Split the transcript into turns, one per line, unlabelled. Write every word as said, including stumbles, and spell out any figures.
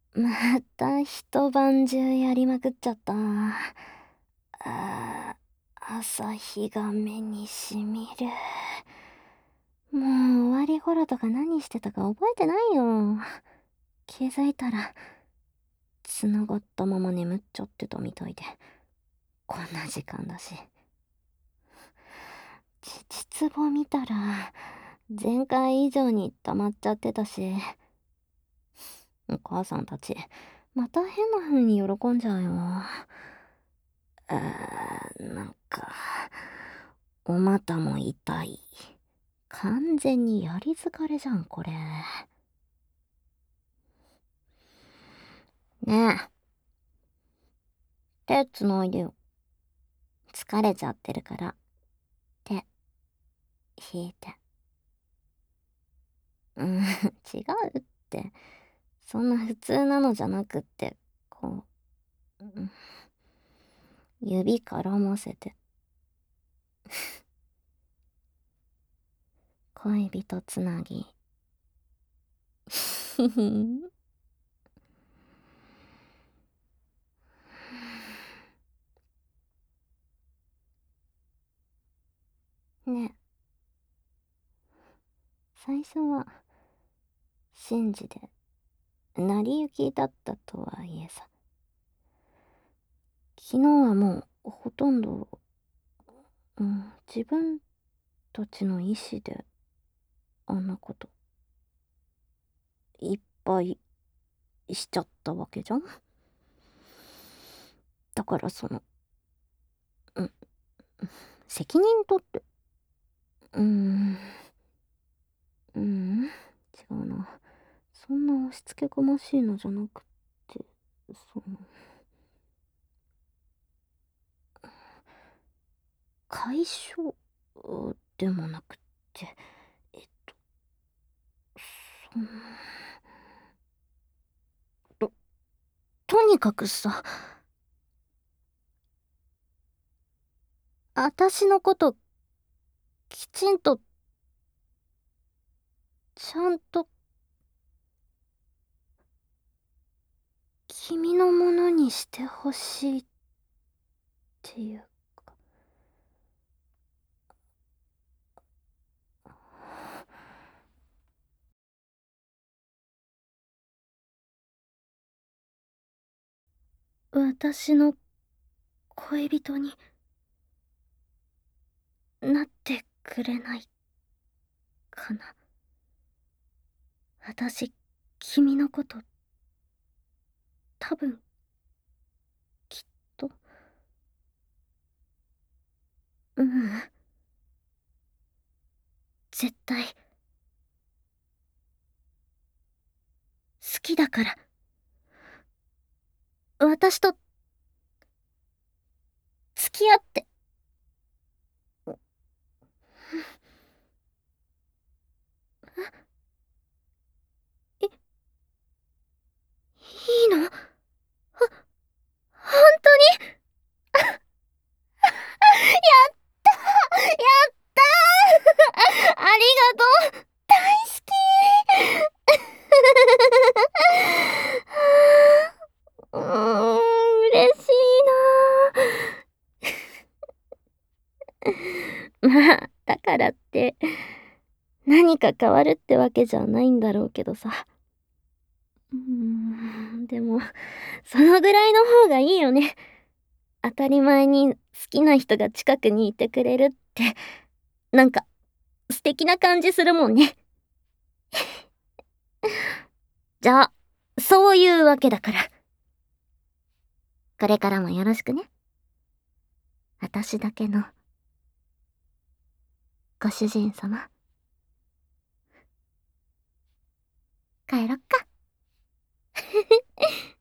また一晩中やりまくっちゃった。あー、朝日が目にしみる。もう終わり頃とか何してたか覚えてないよ。気づいたら、繋がったまま眠っちゃってたみたいで。こんな時間だし。乳壺見たら、前回以上に溜まっちゃってたし、お母さんたち、また変な風に喜んじゃうよ。あー、なんか、お股も痛い。完全にやり疲れじゃん、これ。ねえ、手つないでよ。疲れちゃってるから、手、引いて。うん、違うって。そんな普通なのじゃなくって、こう、うん、指絡ませて。恋人つなぎ。ね、最初は、シンジで、成り行きだったとはいえさ、昨日はもう、ほとんど、うん、自分たちの意思で、あんなこと、いっぱいしちゃったわけじゃん。だからその、うん、責任取って、うーん、うん、違うな。そんな押し付けがましいのじゃなくて、その、解消でもなくって、えっと、その、と、とにかくさ、あたしのこと、きちんと、ちゃんと、君のものにしてほしいっていうか。私の恋人になってくれないかな。私、君のこと、多分、きっと、うん、絶対、好きだから。私と、付き合って。え、いいの？ほ、本当に？やったー、やったーありがとう、大好きーうーん、嬉しいなーまあ、だからって、何か変わるってわけじゃないんだろうけどさ。うーん、でも、そのぐらいの方がいいよね。当たり前に好きな人が近くにいてくれるって、なんか、素敵な感じするもんね。じゃあ、そういうわけだから。これからもよろしくね。私だけの、ご主人様。帰ろっか。